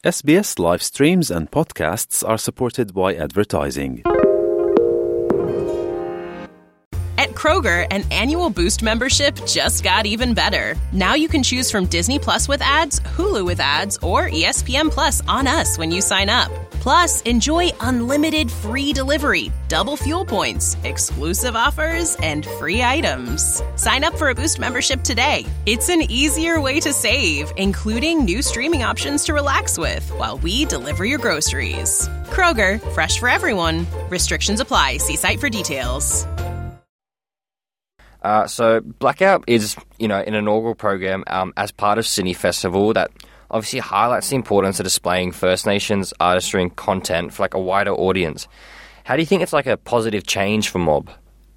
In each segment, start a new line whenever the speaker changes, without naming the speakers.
SBS live streams and podcasts are supported by advertising.
At Kroger, an annual Boost membership just got even better. Now you can choose from Disney Plus with ads, Hulu with ads, or ESPN Plus on us when you sign up. Plus, enjoy unlimited free delivery, double fuel points, exclusive offers, and free items. Sign up for a Boost membership today. It's an easier way to save, including new streaming options to relax with while we deliver your groceries. Kroger, fresh for everyone. Restrictions apply. See site for details.
So Blackout is, an inaugural program as part of Sydney Festival that obviously highlights the importance of displaying First Nations artistry and content for a wider audience. How do you think it's a positive change for Mob?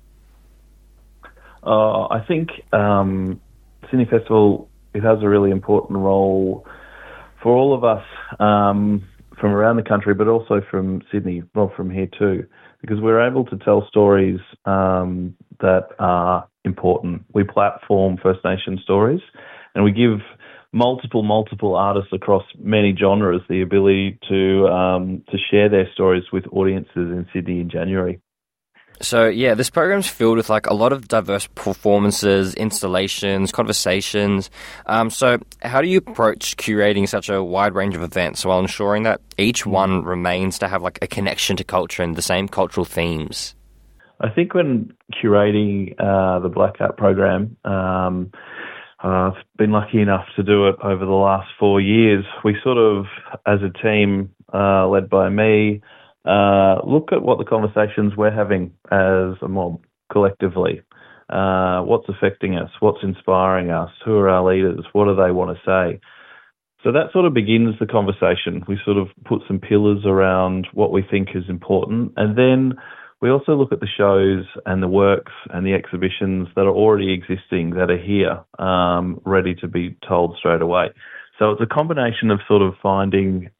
I think Sydney Festival, it has a really important role for all of us from around the country, but also from Sydney, well, from here too, because we're able to tell stories that are important. We platform First Nation stories, and we give multiple artists across many genres the ability to share their stories with audiences in Sydney in January.
So, this program's filled with a lot of diverse performances, installations, conversations. So how do you approach curating such a wide range of events while ensuring that each one remains to have a connection to culture and the same cultural themes?
I think when curating the Blackout program, I've been lucky enough to do it over the last 4 years. We sort of, as a team led by me, look at what the conversations we're having as a mob collectively. What's affecting us? What's inspiring us? Who are our leaders? What do they want to say? So that sort of begins the conversation. We sort of put some pillars around what we think is important, and then we also look at the shows and the works and the exhibitions that are already existing, that are here, ready to be told straight away. So it's a combination of sort of finding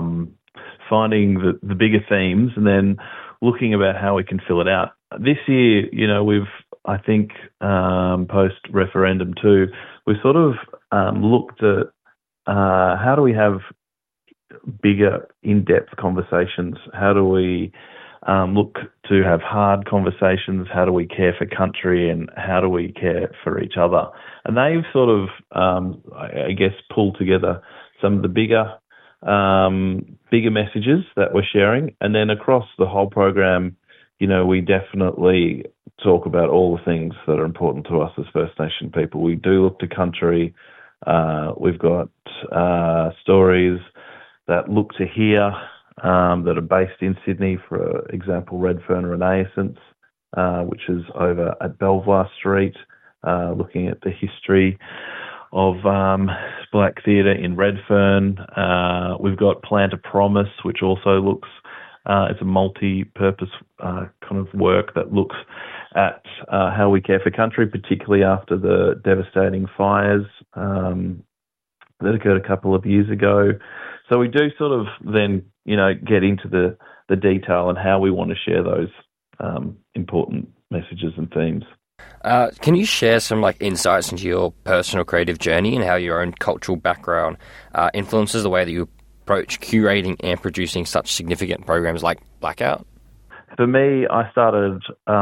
the bigger themes and then looking about how we can fill it out. This year, we've, I think, post-referendum too, we've sort of looked at how do we have bigger, in-depth conversations? How do we look to have hard conversations? How do we care for country, and how do we care for each other? And they've sort of, pulled together some of the bigger messages that we're sharing. And then across the whole program, we definitely talk about all the things that are important to us as First Nation people. We do look to country. We've got stories that look to here, that are based in Sydney, for example, Redfern Renaissance, which is over at Belvoir Street, looking at the history of Black theatre in Redfern. We've got Plant a Promise, which also looks, it's a multi-purpose kind of work that looks at how we care for country, particularly after the devastating fires that occurred a couple of years ago. So we do sort of then, get into the detail and how we want to share those important messages and themes.
Can you share some insights into your personal creative journey and how your own cultural background influences the way that you approach curating and producing such significant programs like Blackout?
For me, I started,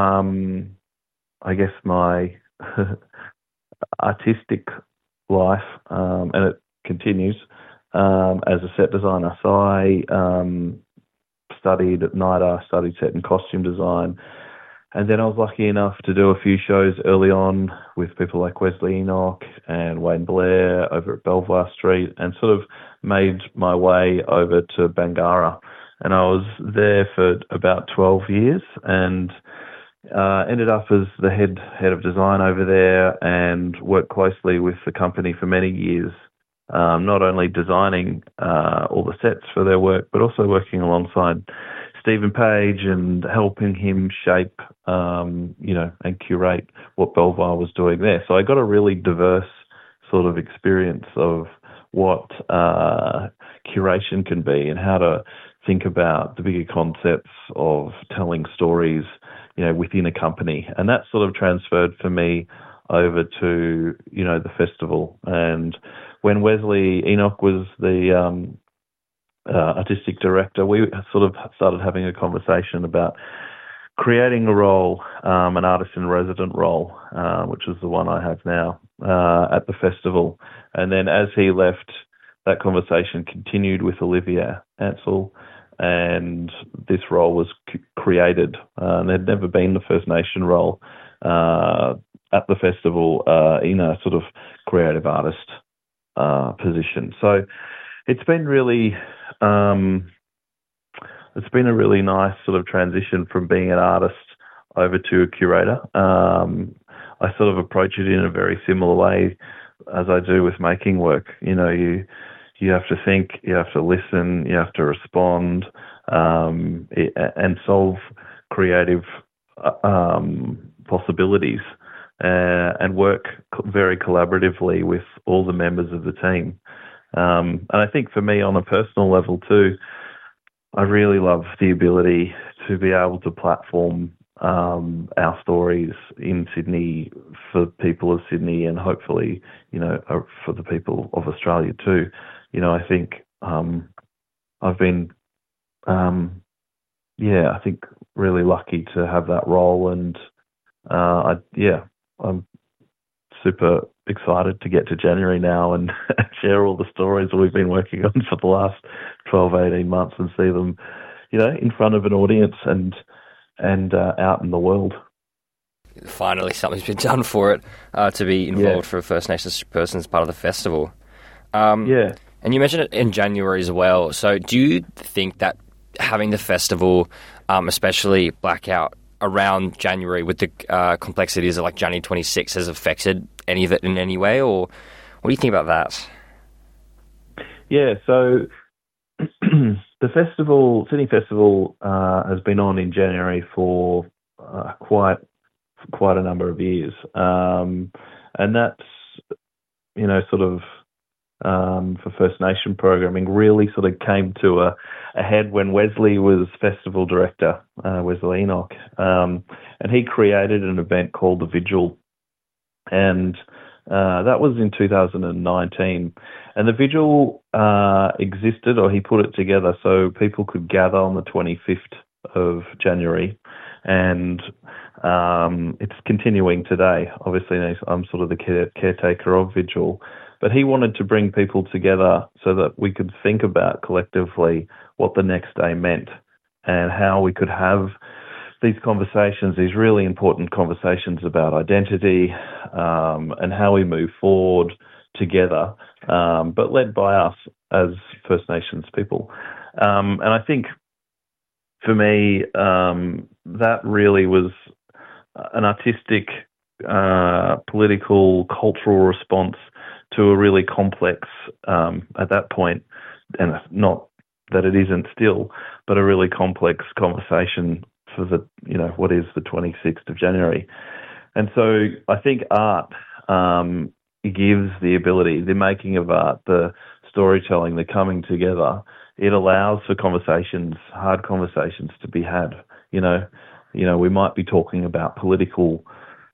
my artistic life, and it continues, as a set designer. So I studied at NIDA, studied set and costume design, and then I was lucky enough to do a few shows early on with people like Wesley Enoch and Wayne Blair over at Belvoir Street, and sort of made my way over to Bangarra. And I was there for about 12 years and ended up as the head of design over there, and worked closely with the company for many years, not only designing all the sets for their work, but also working alongside Stephen Page and helping him shape, and curate what Belvoir was doing there. So I got a really diverse sort of experience of what curation can be and how to think about the bigger concepts of telling stories, within a company. And that sort of transferred for me over to, the festival. And when Wesley Enoch was the artistic director, we sort of started having a conversation about creating a role, an artist in resident role, which is the one I have now, at the festival. And then as he left, that conversation continued with Olivia Ansell, and this role was created. There'd never been the First Nation role at the festival in a sort of creative artist position. So it's been really a really nice sort of transition from being an artist over to a curator. I sort of approach it in a very similar way as I do with making work. You know, you have to think, you have to listen, you have to respond, and solve creative possibilities, and work very collaboratively with all the members of the team. And I think for me, on a personal level too, I really love the ability to be able to platform our stories in Sydney for people of Sydney, and hopefully, you know, for the people of Australia too. You know, I think I've been, I think really lucky to have that role, and I'm super excited to get to January now and share all the stories that we've been working on for the last 12, 18 months and see them, you know, in front of an audience and out in the world.
Finally, something's been done for it, to be involved for a First Nations person as part of the festival. And you mentioned it in January as well. So do you think that having the festival, especially Blackout, around January with the complexities of like January 26 has affected any of it in any way, or what do you think about that?
Yeah, so the festival, Sydney Festival, has been on in January for quite a number of years, and that's, you know, sort of for First Nation programming really sort of came to a head when Wesley was festival director, Wesley Enoch, and he created an event called The Vigil, and that was in 2019. And The Vigil existed, or he put it together so people could gather on the 25th of January, and it's continuing today. Obviously, I'm sort of the caretaker of Vigil, but he wanted to bring people together so that we could think about collectively what the next day meant and how we could have these conversations, these really important conversations about identity, and how we move forward together, but led by us as First Nations people. And I think for me, that really was an artistic, political, cultural response to a really complex, at that point, and not that it isn't still, but a really complex conversation for the, you know, what is the 26th of January. And so I think art gives the ability, the making of art, the storytelling, the coming together, it allows for conversations, hard conversations to be had. You know, we might be talking about political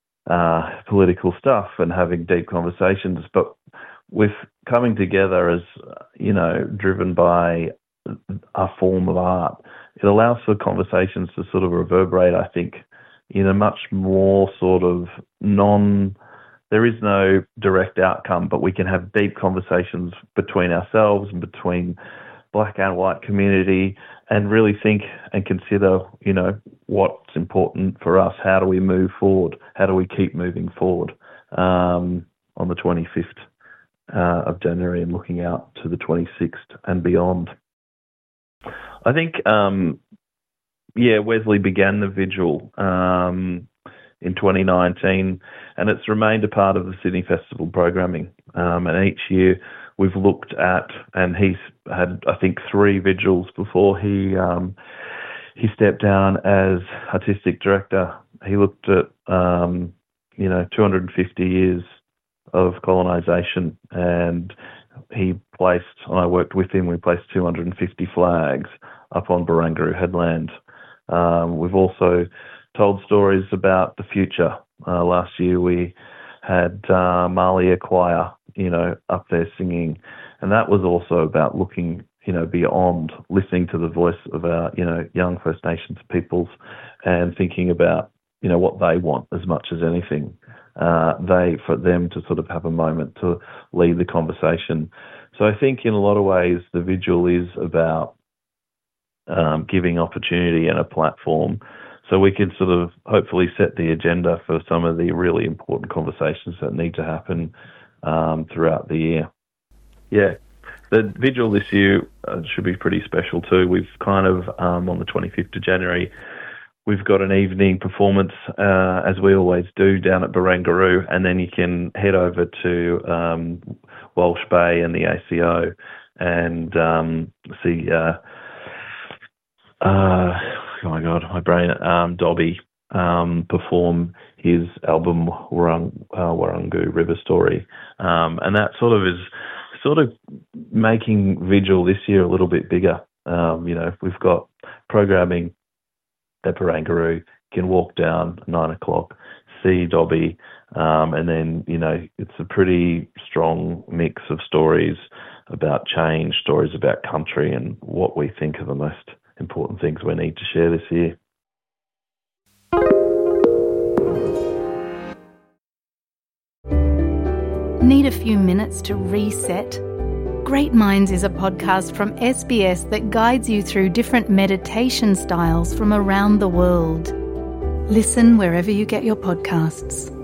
stuff and having deep conversations, but with coming together as, you know, driven by a form of art, it allows for conversations to sort of reverberate, I think, in a much more sort of there is no direct outcome, but we can have deep conversations between ourselves and between Black and white community, and really think and consider, you know, what's important for us. How do we move forward? How do we keep moving forward on the 25th of January and looking out to the 26th and beyond? I think, Wesley began the Vigil in 2019, and it's remained a part of the Sydney Festival programming. And each year we've looked at, and he's had, I think, 3 vigils before he stepped down as artistic director. He looked at 250 years of colonisation, and he placed, and I worked with him, we placed 250 flags up on Barangaroo Headland. We've also told stories about the future. Last year we had Malia Choir, you know, up there singing, and that was also about looking beyond listening to the voice of our, young First Nations peoples and thinking about, what they want as much as anything. For them to sort of have a moment to lead the conversation. So I think in a lot of ways the vigil is about giving opportunity and a platform so we can sort of hopefully set the agenda for some of the really important conversations that need to happen throughout the year. Yeah, the vigil this year should be pretty special too. We've kind of, on the 25th of January, we've got an evening performance, as we always do, down at Barangaroo, and then you can head over to Walsh Bay and the ACO and see, oh my God, my brain, Dobby perform his album Warrangu River Story. And that sort of making Vigil this year a little bit bigger. We've got programming at Barangaroo. You can walk down 9 o'clock, see Dobby, and then, it's a pretty strong mix of stories about change, stories about country, and what we think are the most important things we need to share this year.
Need a few minutes to reset? Great Minds is a podcast from SBS that guides you through different meditation styles from around the world. Listen wherever you get your podcasts.